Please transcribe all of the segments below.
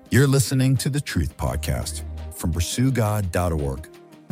You're listening to the Truth Podcast from pursuegod.org.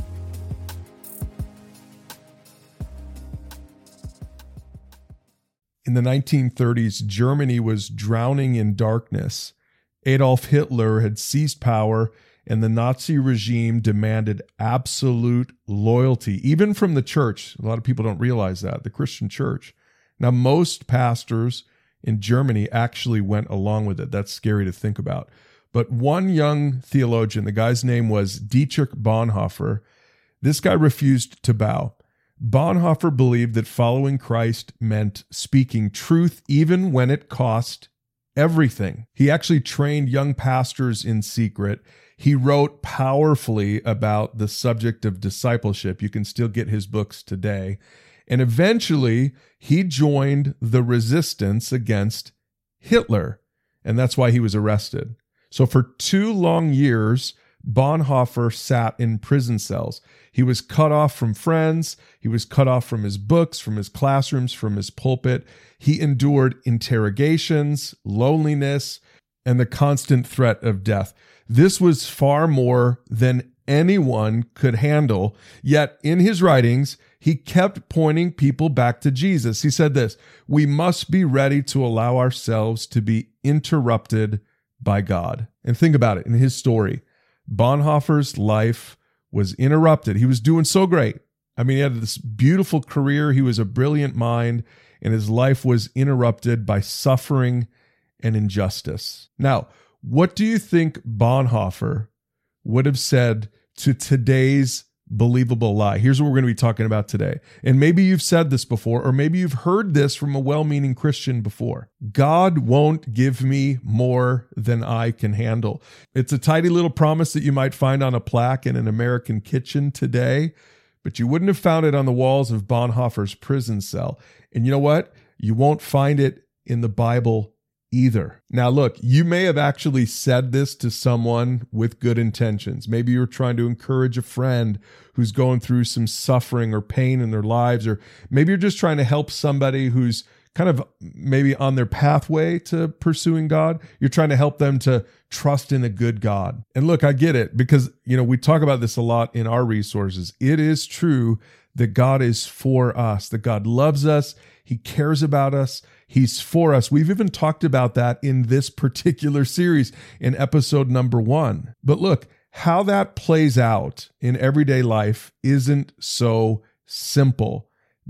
In the 1930s, Germany was drowning in darkness. Adolf Hitler had seized power, and the Nazi regime demanded absolute loyalty, even from the church. A lot of people don't realize that, the Christian church. Now, most pastors in Germany actually went along with it. That's scary to think about. But one young theologian, the guy's name was Dietrich Bonhoeffer, this guy refused to bow. Bonhoeffer believed that following Christ meant speaking truth even when it cost everything. He actually trained young pastors in secret. He wrote powerfully about the subject of discipleship. You can still get his books today. And eventually, he joined the resistance against Hitler, and that's why he was arrested. So for 2 long years, Bonhoeffer sat in prison cells. He was cut off from friends. He was cut off from his books, from his classrooms, from his pulpit. He endured interrogations, loneliness, and the constant threat of death. This was far more than anyone could handle. Yet in his writings, he kept pointing people back to Jesus. He said this, "We must be ready to allow ourselves to be interrupted by God." And think about it, in his story, Bonhoeffer's life was interrupted. He was doing so great. I mean, he had this beautiful career. He was a brilliant mind, and his life was interrupted by suffering and injustice. Now, what do you think Bonhoeffer would have said to today's believable lie? Here's what we're going to be talking about today. And maybe you've said this before, or maybe you've heard this from a well-meaning Christian before. God won't give me more than I can handle. It's a tidy little promise that you might find on a plaque in an American kitchen today, but you wouldn't have found it on the walls of Bonhoeffer's prison cell. And you know what? You won't find it in the Bible either. Now, look, you may have actually said this to someone with good intentions. Maybe you're trying to encourage a friend who's going through some suffering or pain in their lives, or maybe you're just trying to help somebody who's kind of maybe on their pathway to pursuing God. You're trying to help them to trust in a good God. And look, I get it, because, we talk about this a lot in our resources. It is true that God is for us, that God loves us. He cares about us. He's for us. We've even talked about that in this particular series in episode number 1. But look, how that plays out in everyday life isn't so simple.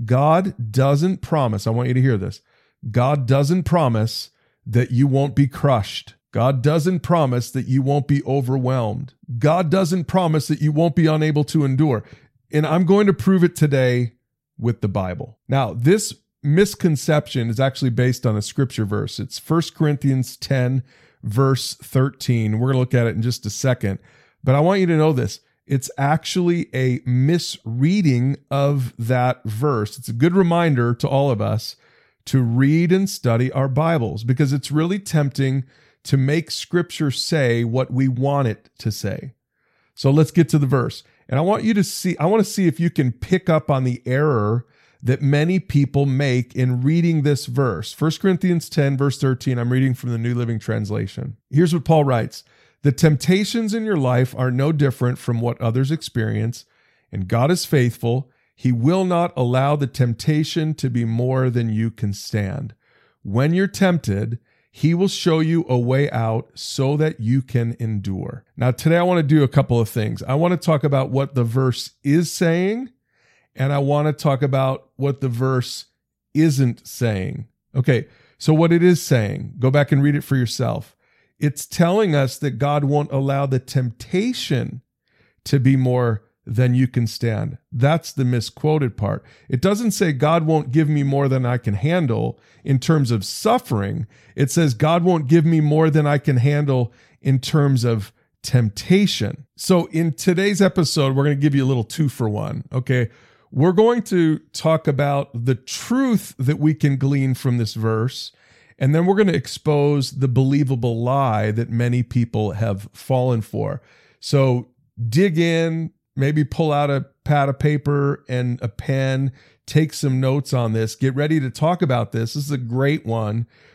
God doesn't promise, I want you to hear this, God doesn't promise that you won't be crushed. God doesn't promise that you won't be overwhelmed. God doesn't promise that you won't be unable to endure. And I'm going to prove it today with the Bible. Now, this misconception is actually based on a scripture verse. It's 1 Corinthians 10, verse 13. We're going to look at it in just a second. But I want you to know this. It's actually a misreading of that verse. It's a good reminder to all of us to read and study our Bibles, because it's really tempting to make scripture say what we want it to say. So let's get to the verse. And I want to see if you can pick up on the error that many people make in reading this verse. 1 Corinthians 10, verse 13, I'm reading from the New Living Translation. Here's what Paul writes. "The temptations in your life are no different from what others experience, and God is faithful. He will not allow the temptation to be more than you can stand. When you're tempted, He will show you a way out so that you can endure." Now, today I want to do a couple of things. I want to talk about what the verse is saying, and I want to talk about what the verse isn't saying. Okay, so what it is saying, go back and read it for yourself. It's telling us that God won't allow the temptation to be more than you can stand. That's the misquoted part. It doesn't say God won't give me more than I can handle in terms of suffering. It says God won't give me more than I can handle in terms of temptation. So in today's episode, we're going to give you a little 2-for-1. Okay. We're going to talk about the truth that we can glean from this verse, and then we're going to expose the believable lie that many people have fallen for. So dig in, maybe pull out a pad of paper and a pen, take some notes on this, get ready to talk about this. This is a great one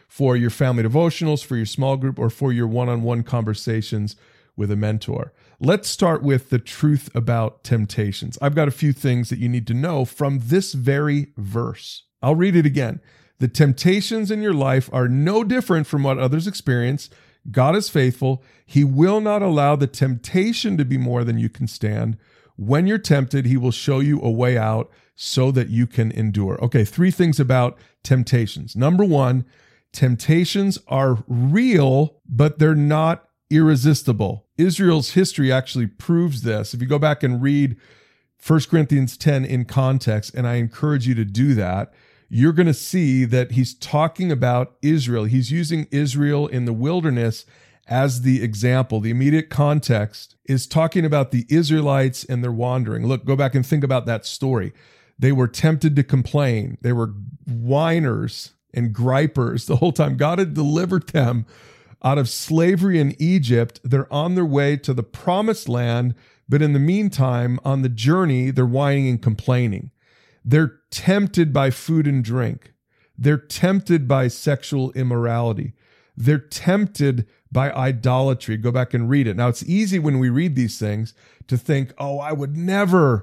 for your family devotionals, for your small group, or for your one-on-one conversations with a mentor. Let's start with the truth about temptations. I've got a few things that you need to know from this very verse. I'll read it again. The temptations in your life are no different from what others experience. God is faithful. He will not allow the temptation to be more than you can stand. When you're tempted, he will show you a way out so that you can endure. Okay, 3 things about temptations. Number 1, temptations are real, but they're not irresistible. Israel's history actually proves this. If you go back and read 1 Corinthians 10 in context, and I encourage you to do that, you're going to see that he's talking about Israel. He's using Israel in the wilderness as the example. The immediate context is talking about the Israelites and their wandering. Look, go back and think about that story. They were tempted to complain. They were whiners and gripers the whole time. God had delivered them out of slavery in Egypt. They're on their way to the promised land, but in the meantime, on the journey, they're whining and complaining. They're tempted by food and drink. They're tempted by sexual immorality. They're tempted by idolatry. Go back and read it. Now, it's easy when we read these things to think, oh, I would never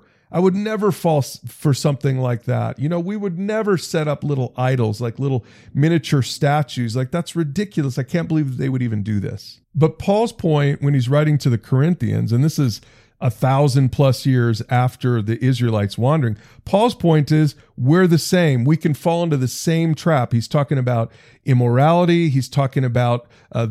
fall for something like that. You know, we would never set up little idols, like little miniature statues. Like, that's ridiculous. I can't believe that they would even do this. But Paul's point when he's writing to the Corinthians, and this is 1,000+ years after the Israelites wandering, Paul's point is we're the same. We can fall into the same trap. He's talking about immorality. He's talking about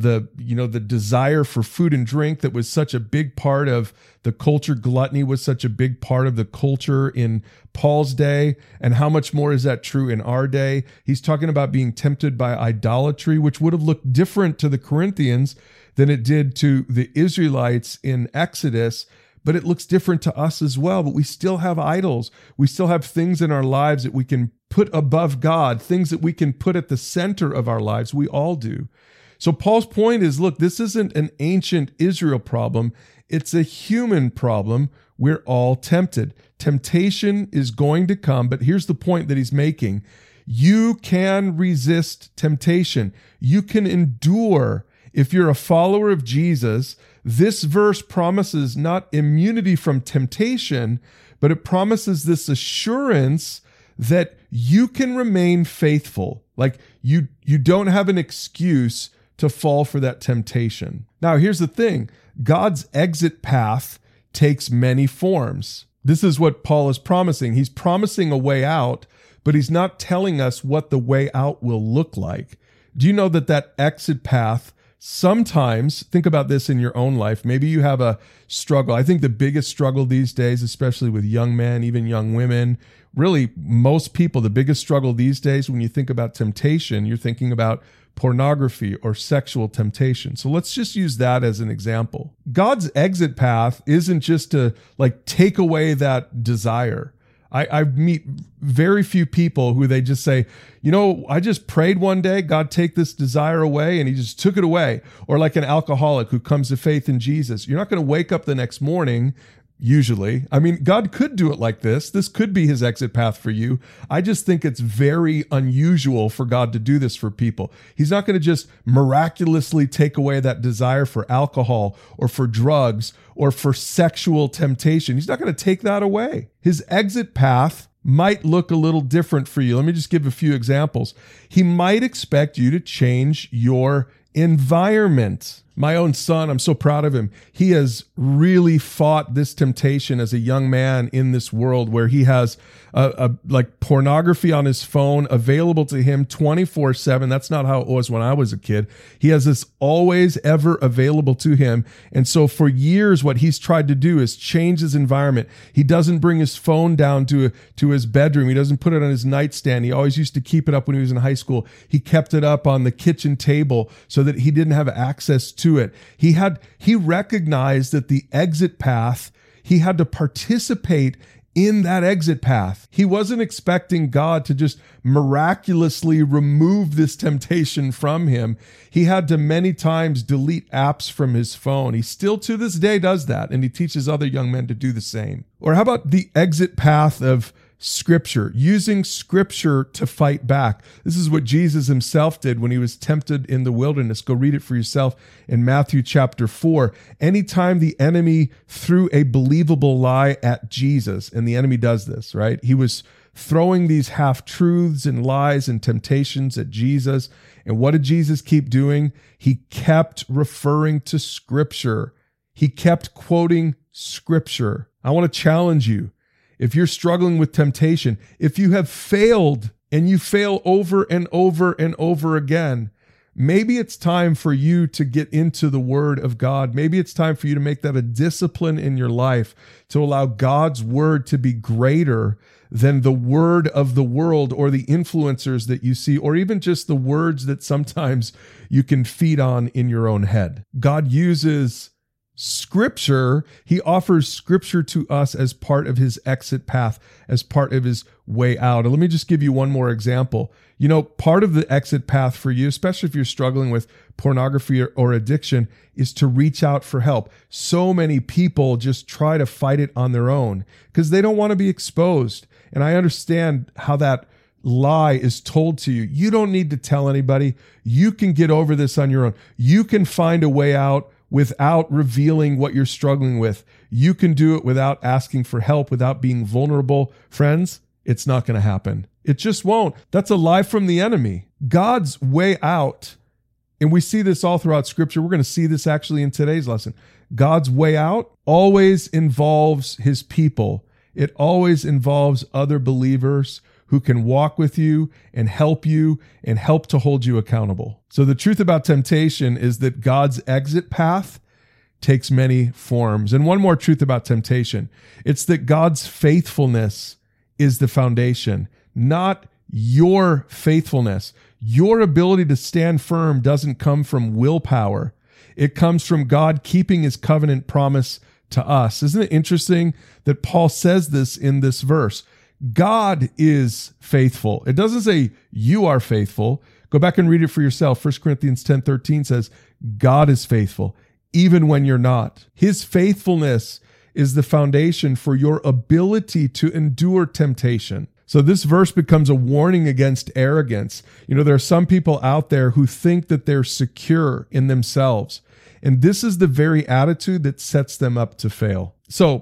the desire for food and drink that was such a big part of the culture. Gluttony was such a big part of the culture in Paul's day. And how much more is that true in our day? He's talking about being tempted by idolatry, which would have looked different to the Corinthians than it did to the Israelites in Exodus. But it looks different to us as well. But we still have idols. We still have things in our lives that we can put above God, things that we can put at the center of our lives. We all do. So Paul's point is, look, this isn't an ancient Israel problem. It's a human problem. We're all tempted. Temptation is going to come. But here's the point that he's making. You can resist temptation. You can endure. If you're a follower of Jesus, this verse promises not immunity from temptation, but it promises this assurance that you can remain faithful. Like you don't have an excuse to fall for that temptation. Now, here's the thing. God's exit path takes many forms. This is what Paul is promising. He's promising a way out, but he's not telling us what the way out will look like. Do you know that exit path sometimes, think about this in your own life, maybe you have a struggle. I think the biggest struggle these days, especially with young men, even young women, really most people, the biggest struggle these days when you think about temptation, you're thinking about pornography or sexual temptation. So let's just use that as an example. God's exit path isn't just to take away that desire. I meet very few people who they just say, I just prayed one day, God, take this desire away, and he just took it away. Or like an alcoholic who comes to faith in Jesus. You're not going to wake up the next morning, usually. I mean, God could do it like this. This could be his exit path for you. I just think it's very unusual for God to do this for people. He's not going to just miraculously take away that desire for alcohol or for drugs or for sexual temptation. He's not going to take that away. His exit path might look a little different for you. Let me just give a few examples. He might expect you to change your environment. My own son, I'm so proud of him. He has really fought this temptation as a young man in this world where he has pornography on his phone available to him 24/7. That's not how it was when I was a kid. He has this always ever available to him. And so for years, what he's tried to do is change his environment. He doesn't bring his phone down to his bedroom. He doesn't put it on his nightstand. He always used to keep it up when he was in high school. He kept it up on the kitchen table so that he didn't have access to it. He recognized that the exit path, he had to participate in that exit path. He wasn't expecting God to just miraculously remove this temptation from him. He had to many times delete apps from his phone. He still to this day does that, and he teaches other young men to do the same. Or how about the exit path of Scripture, using Scripture to fight back. This is what Jesus himself did when he was tempted in the wilderness. Go read it for yourself in Matthew chapter 4. Anytime the enemy threw a believable lie at Jesus, and the enemy does this, right? He was throwing these half-truths and lies and temptations at Jesus. And what did Jesus keep doing? He kept referring to Scripture. He kept quoting Scripture. I want to challenge you. If you're struggling with temptation, if you have failed and you fail over and over and over again, maybe it's time for you to get into the Word of God. Maybe it's time for you to make that a discipline in your life, to allow God's Word to be greater than the word of the world or the influencers that you see, or even just the words that sometimes you can feed on in your own head. God uses Scripture. He offers Scripture to us as part of his exit path, as part of his way out. And let me just give you one more example. You know, part of the exit path for you, especially if you're struggling with pornography or addiction, is to reach out for help. So many people just try to fight it on their own because they don't want to be exposed. And I understand how that lie is told to you. You don't need to tell anybody. You can get over this on your own. You can find a way out without revealing what you're struggling with. You can do it without asking for help, without being vulnerable. Friends, it's not going to happen. It just won't. That's a lie from the enemy. God's way out, and we see this all throughout Scripture. We're going to see this actually in today's lesson. God's way out always involves his people. It always involves other believers who can walk with you and help to hold you accountable. So the truth about temptation is that God's exit path takes many forms. And one more truth about temptation, it's that God's faithfulness is the foundation, not your faithfulness. Your ability to stand firm doesn't come from willpower. It comes from God keeping his covenant promise to us. Isn't it interesting that Paul says this in this verse? God is faithful. It doesn't say you are faithful. Go back and read it for yourself. 1 Corinthians 10:13 says, God is faithful, even when you're not. His faithfulness is the foundation for your ability to endure temptation. So this verse becomes a warning against arrogance. You know, there are some people out there who think that they're secure in themselves. And this is the very attitude that sets them up to fail. So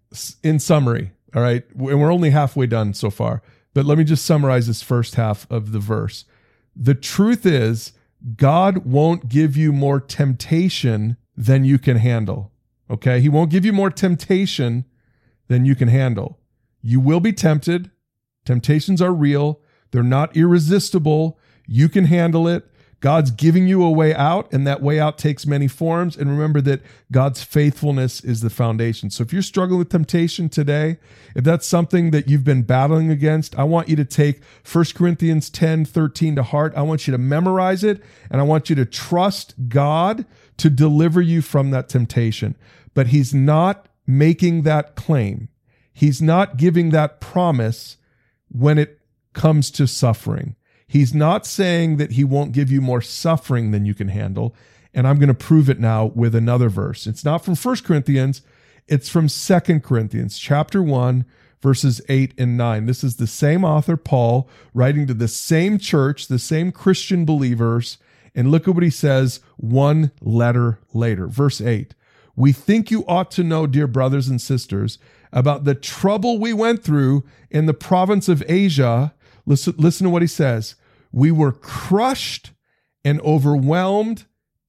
in summary, all right, and we're only halfway done so far, but let me just summarize this first half of the verse. The truth is, God won't give you more temptation than you can handle. Okay? He won't give you more temptation than you can handle. You will be tempted. Temptations are real. They're not irresistible. You can handle it. God's giving you a way out, and that way out takes many forms. And remember that God's faithfulness is the foundation. So if you're struggling with temptation today, if that's something that you've been battling against, I want you to take 1 Corinthians 10:13 to heart. I want you to memorize it, and I want you to trust God to deliver you from that temptation. But he's not making that claim. He's not giving that promise when it comes to suffering. He's not saying that he won't give you more suffering than you can handle. And I'm going to prove it now with another verse. It's not from 1 Corinthians. It's from 2 Corinthians chapter 1, verses 8 and 9. This is the same author, Paul, writing to the same church, the same Christian believers. And look at what he says one letter later. Verse 8. We think you ought to know, dear brothers and sisters, about the trouble we went through in the province of Asia. Listen to what he says. We were crushed and overwhelmed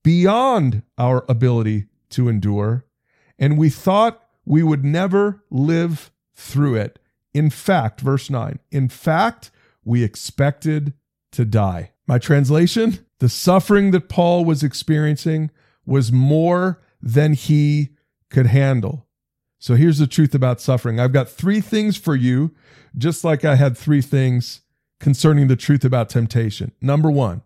beyond our ability to endure, and we thought we would never live through it. In fact, verse 9, in fact, we expected to die. My translation, the suffering that Paul was experiencing was more than he could handle. So here's the truth about suffering. I've got 3 things for you, just like I had 3 things concerning the truth about temptation. Number 1,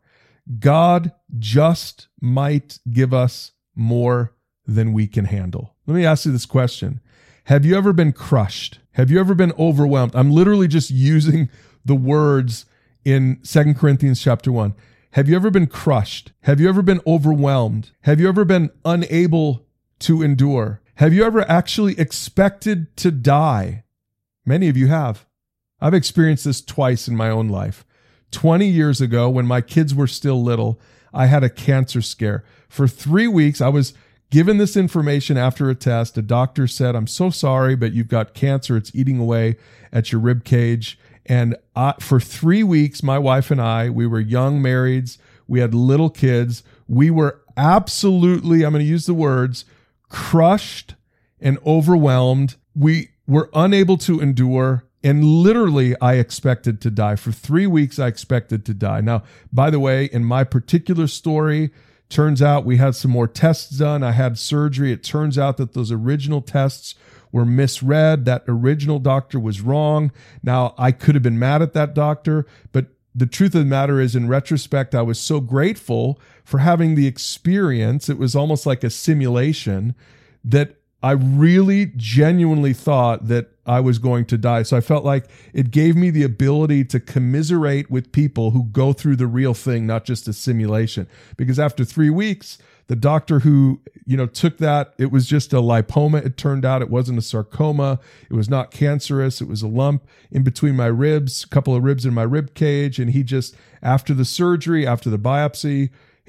God just might give us more than we can handle. Let me ask you this question. Have you ever been crushed? Have you ever been overwhelmed? I'm literally just using the words in 2 Corinthians chapter 1. Have you ever been crushed? Have you ever been overwhelmed? Have you ever been unable to endure? Have you ever actually expected to die? Many of you have. I've experienced this twice in my own life. 20 years ago, when my kids were still little, I had a cancer scare. For 3 weeks, I was given this information after a test. A doctor said, "I'm so sorry, but you've got cancer. It's eating away at your rib cage." And for 3 weeks, my wife and I, we were young marrieds. We had little kids. We were absolutely, I'm going to use the words, crushed and overwhelmed. We were unable to endure. And literally, I expected to die. For 3 weeks, I expected to die. Now, by the way, in my particular story, turns out we had some more tests done. I had surgery. It turns out that those original tests were misread. That original doctor was wrong. Now, I could have been mad at that doctor, but the truth of the matter is, in retrospect, I was so grateful for having the experience. It was almost like a simulation that I really genuinely thought that I was going to die. So I felt like it gave me the ability to commiserate with people who go through the real thing, not just a simulation. Because after 3 weeks, the doctor who, took that, it was just a lipoma. It turned out it wasn't a sarcoma. It was not cancerous. It was a lump in between my ribs, a couple of ribs in my rib cage. And he just, after the surgery, after the biopsy,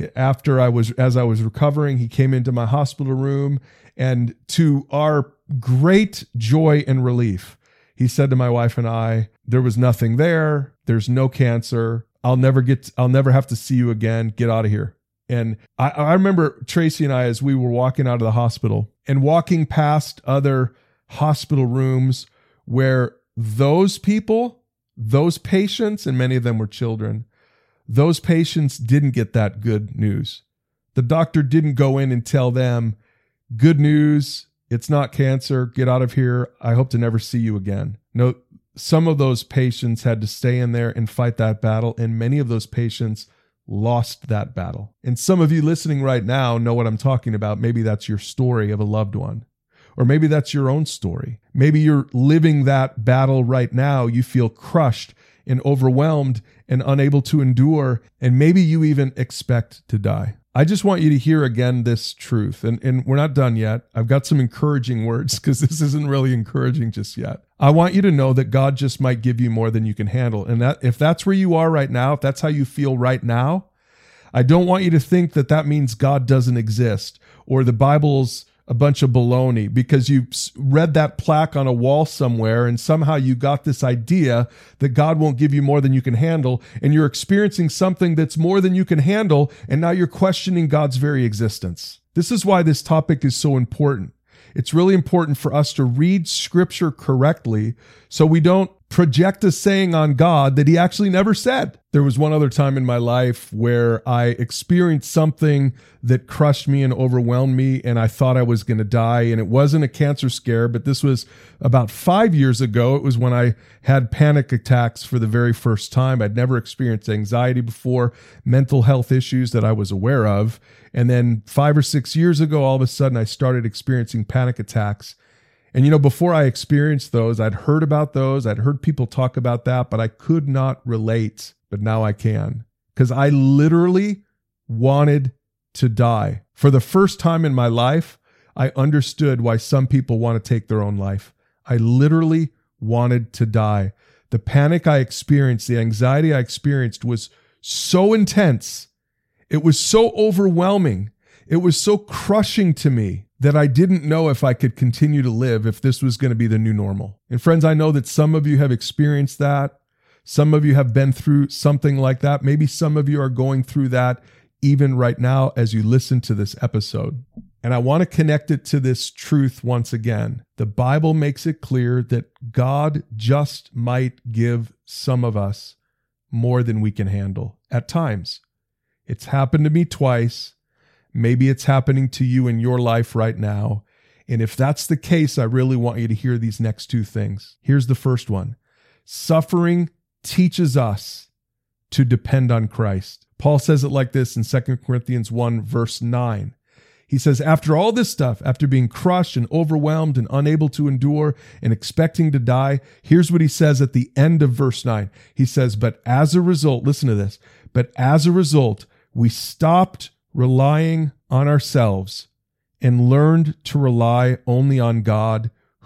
as I was recovering, he came into my hospital room, and to our great joy and relief, he said to my wife and I, "There was nothing there. There's no cancer. I'll never have to see you again. Get out of here." And I remember Tracy and I, as we were walking out of the hospital and walking past other hospital rooms where those people, those patients, and many of them were children, those patients didn't get that good news. The doctor didn't go in and tell them, "Good news, it's not cancer, get out of here, I hope to never see you again." No, some of those patients had to stay in there and fight that battle, and many of those patients lost that battle. And some of you listening right now know what I'm talking about. Maybe that's your story of a loved one, or maybe that's your own story. Maybe you're living that battle right now. You feel crushed and overwhelmed and unable to endure, and maybe you even expect to die. I just want you to hear again this truth, and we're not done yet. I've got some encouraging words, because this isn't really encouraging just yet. I want you to know that God just might give you more than you can handle. And that if that's where you are right now, if that's how you feel right now, I don't want you to think that that means God doesn't exist or the Bible's a bunch of baloney, because you read that plaque on a wall somewhere and somehow you got this idea that God won't give you more than you can handle, and you're experiencing something that's more than you can handle, and now you're questioning God's very existence. This is why this topic is so important. It's really important for us to read Scripture correctly so we don't project a saying on God that he actually never said. There was one other time in my life where I experienced something that crushed me and overwhelmed me, and I thought I was going to die. And it wasn't a cancer scare, but this was about 5 years ago. It was when I had panic attacks for the very first time. I'd never experienced anxiety before, mental health issues that I was aware of. And then 5 or 6 years ago, all of a sudden, I started experiencing panic attacks. And before I experienced those, I'd heard about those. I'd heard people talk about that, but I could not relate. But now I can, because I literally wanted to die. For the first time in my life, I understood why some people want to take their own life. I literally wanted to die. The panic I experienced, the anxiety I experienced was so intense. It was so overwhelming. It was so crushing to me that I didn't know if I could continue to live, if this was going to be the new normal. And friends, I know that some of you have experienced that. Some of you have been through something like that. Maybe some of you are going through that even right now as you listen to this episode. And I want to connect it to this truth once again. The Bible makes it clear that God just might give some of us more than we can handle at times. It's happened to me twice. Maybe it's happening to you in your life right now. And if that's the case, I really want you to hear these next two things. Here's the first one. Suffering teaches us to depend on Christ. Paul says it like this in 2 Corinthians 1, verse 9. He says, after all this stuff, after being crushed and overwhelmed and unable to endure and expecting to die, here's what he says at the end of verse 9. He says, but as a result, listen to this, but as a result, we stopped relying on ourselves and learned to rely only on God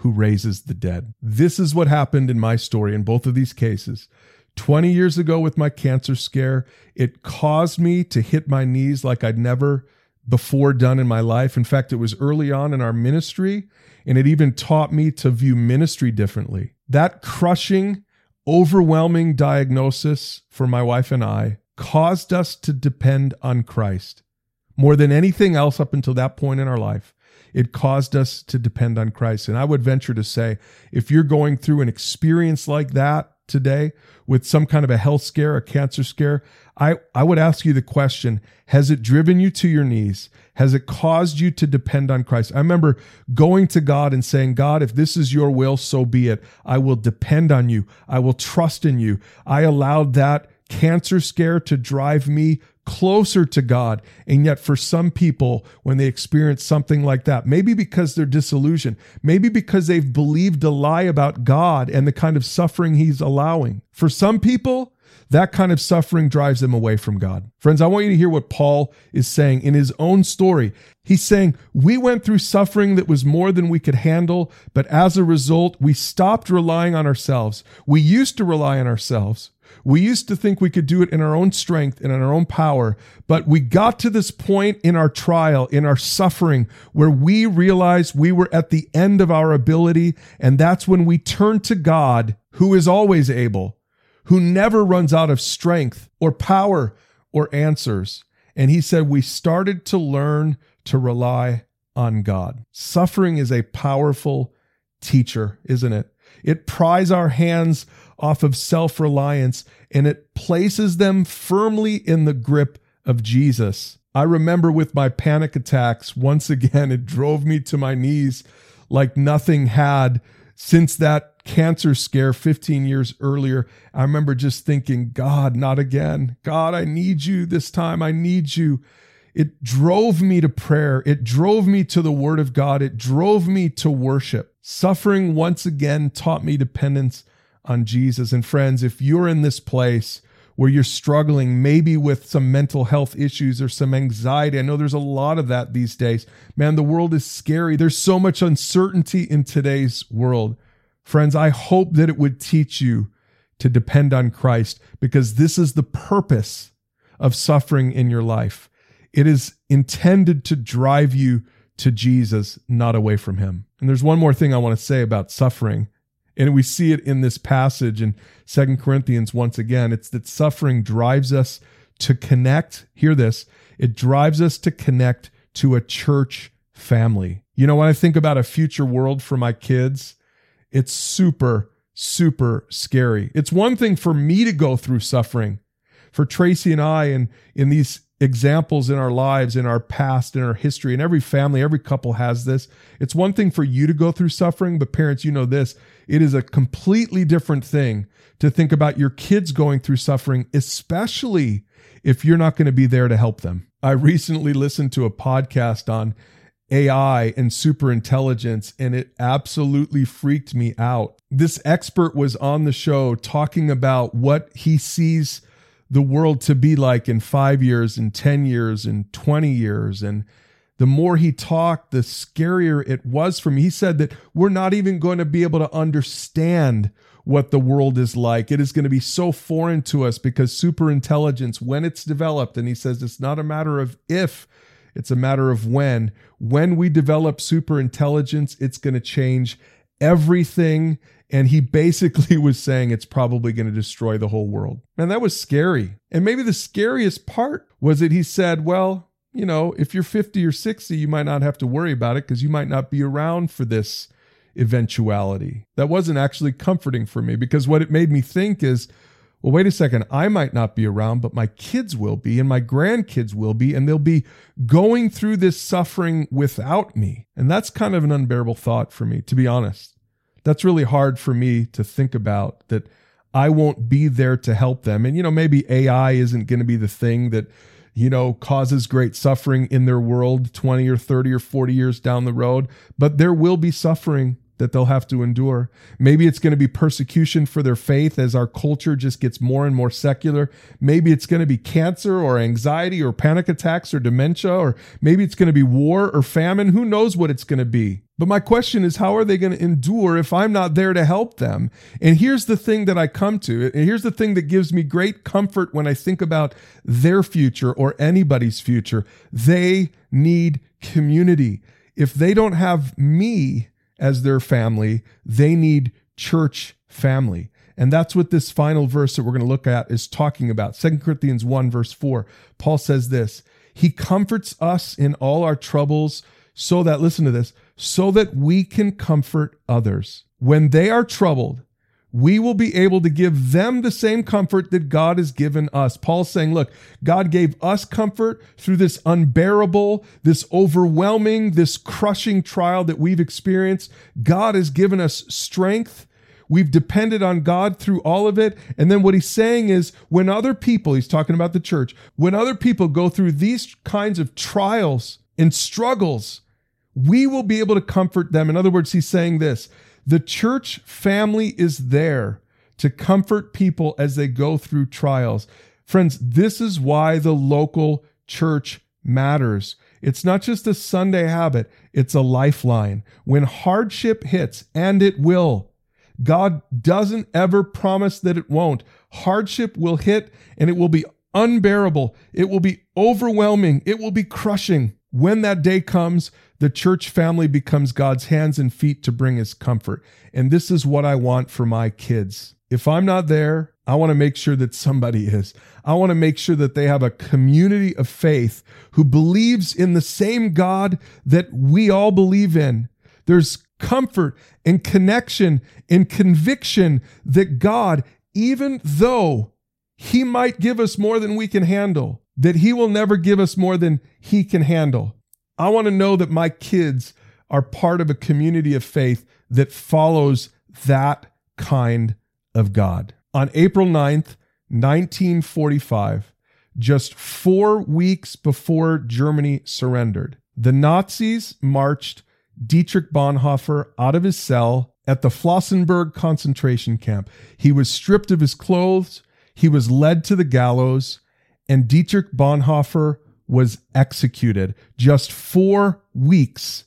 who raises the dead. This is what happened in my story in both of these cases. 20 years ago with my cancer scare, it caused me to hit my knees like I'd never before done in my life. In fact, it was early on in our ministry, and it even taught me to view ministry differently. That crushing, overwhelming diagnosis for my wife and I caused us to depend on Christ. More than anything else up until that point in our life, it caused us to depend on Christ. And I would venture to say, if you're going through an experience like that today with some kind of a health scare, a cancer scare, I would ask you the question, has it driven you to your knees? Has it caused you to depend on Christ? I remember going to God and saying, God, if this is your will, so be it. I will depend on you. I will trust in you. I allowed that cancer scare to drive me closer to God. And yet for some people, when they experience something like that, maybe because they're disillusioned, maybe because they've believed a lie about God and the kind of suffering he's allowing. For some people, that kind of suffering drives them away from God. Friends, I want you to hear what Paul is saying in his own story. He's saying, we went through suffering that was more than we could handle, but as a result, we stopped relying on ourselves. We used to rely on ourselves. We used to think we could do it in our own strength and in our own power, but we got to this point in our trial, in our suffering, where we realized we were at the end of our ability, and that's when we turned to God, who is always able, who never runs out of strength or power or answers. And he said, we started to learn to rely on God. Suffering is a powerful teacher, isn't it? It pries our hands off of self-reliance, and it places them firmly in the grip of Jesus. I remember with my panic attacks, once again, it drove me to my knees like nothing had since that cancer scare 15 years earlier. I remember just thinking, God, not again. God, I need you this time. I need you. It drove me to prayer. It drove me to the Word of God. It drove me to worship. Suffering once again taught me dependence on Jesus. And friends, if you're in this place where you're struggling maybe with some mental health issues or some anxiety, I know there's a lot of that these days. Man, the world is scary. There's so much uncertainty in today's world. Friends, I hope that it would teach you to depend on Christ, because this is the purpose of suffering in your life. It is intended to drive you to Jesus, not away from him. And there's one more thing I want to say about suffering, and we see it in this passage in 2 Corinthians once again. It's that suffering drives us to connect. Hear this. It drives us to connect to a church family. You know, when I think about a future world for my kids, it's super, super scary. It's one thing for me to go through suffering. For Tracy and I, and in these examples in our lives, in our past, in our history, and every family, every couple has this. It's one thing for you to go through suffering, but parents, you know this. It is a completely different thing to think about your kids going through suffering, especially if you're not going to be there to help them. I recently listened to a podcast on AI and superintelligence, and it absolutely freaked me out. This expert was on the show talking about what he sees the world to be like in 5 years and 10 years and 20 years. And the more he talked, the scarier it was for me. He said that we're not even going to be able to understand what the world is like. It is going to be so foreign to us because superintelligence, when it's developed, and he says it's not a matter of if, it's a matter of when. When we develop superintelligence, it's going to change everything. And he basically was saying it's probably going to destroy the whole world. Man, that was scary. And maybe the scariest part was that he said, well, you know, if you're 50 or 60, you might not have to worry about it because you might not be around for this eventuality. That wasn't actually comforting for me, because what it made me think is, well, wait a second, I might not be around, but my kids will be, and my grandkids will be, and they'll be going through this suffering without me. And that's kind of an unbearable thought for me, to be honest. That's really hard for me to think about, that I won't be there to help them. And, you know, maybe AI isn't going to be the thing that, you know, causes great suffering in their world 20 or 30 or 40 years down the road, but there will be suffering that they'll have to endure. Maybe it's going to be persecution for their faith as our culture just gets more and more secular. Maybe it's going to be cancer or anxiety or panic attacks or dementia, or maybe it's going to be war or famine. Who knows what it's going to be? But my question is, how are they going to endure if I'm not there to help them? And here's the thing that I come to. And here's the thing that gives me great comfort when I think about their future or anybody's future. They need community. If they don't have me as their family, they need church family. And that's what this final verse that we're going to look at is talking about. 2 Corinthians 1 verse 4, Paul says this, he comforts us in all our troubles so that, listen to this, so that we can comfort others. When they are troubled, we will be able to give them the same comfort that God has given us. Paul's saying, look, God gave us comfort through this unbearable, this overwhelming, this crushing trial that we've experienced. God has given us strength. We've depended on God through all of it. And then what he's saying is when other people, he's talking about the church, when other people go through these kinds of trials and struggles, we will be able to comfort them. In other words, he's saying this, the church family is there to comfort people as they go through trials. Friends, this is why the local church matters. It's not just a Sunday habit, it's a lifeline. When hardship hits, and it will, God doesn't ever promise that it won't. Hardship will hit and it will be unbearable. It will be overwhelming. It will be crushing. When that day comes, the church family becomes God's hands and feet to bring his comfort. And this is what I want for my kids. If I'm not there, I want to make sure that somebody is. I want to make sure that they have a community of faith who believes in the same God that we all believe in. There's comfort and connection and conviction that God, even though he might give us more than we can handle, that he will never give us more than he can handle. I want to know that my kids are part of a community of faith that follows that kind of God. On April 9th, 1945, just 4 weeks before Germany surrendered, the Nazis marched Dietrich Bonhoeffer out of his cell at the Flossenburg concentration camp. He was stripped of his clothes, he was led to the gallows, and Dietrich Bonhoeffer was executed just 4 weeks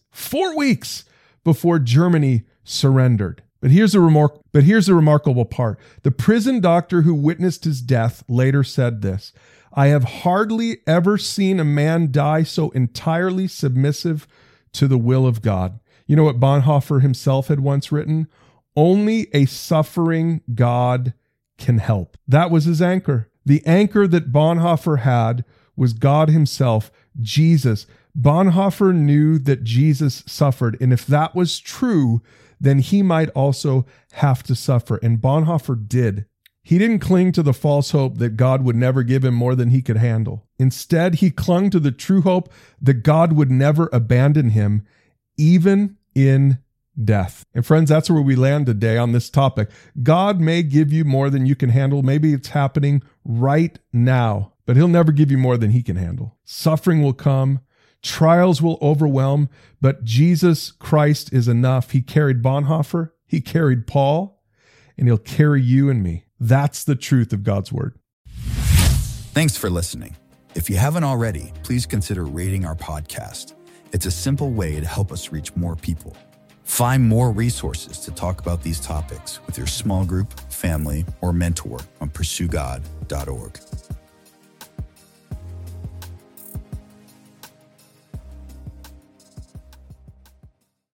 before Germany surrendered. But here's the remarkable part. The prison doctor who witnessed his death later said this, I have hardly ever seen a man die so entirely submissive to the will of God. You know what Bonhoeffer himself had once written? Only a suffering God can help. That was his anchor. The anchor that Bonhoeffer had was God himself, Jesus. Bonhoeffer knew that Jesus suffered, and if that was true, then he might also have to suffer. And Bonhoeffer did. He didn't cling to the false hope that God would never give him more than he could handle. Instead, he clung to the true hope that God would never abandon him, even in death. And friends, that's where we land today on this topic. God may give you more than you can handle. Maybe it's happening right now, but he'll never give you more than he can handle. Suffering will come. Trials will overwhelm, but Jesus Christ is enough. He carried Bonhoeffer. He carried Paul, and he'll carry you and me. That's the truth of God's word. Thanks for listening. If you haven't already, please consider rating our podcast. It's a simple way to help us reach more people. Find more resources to talk about these topics with your small group, family, or mentor on pursuegod.org.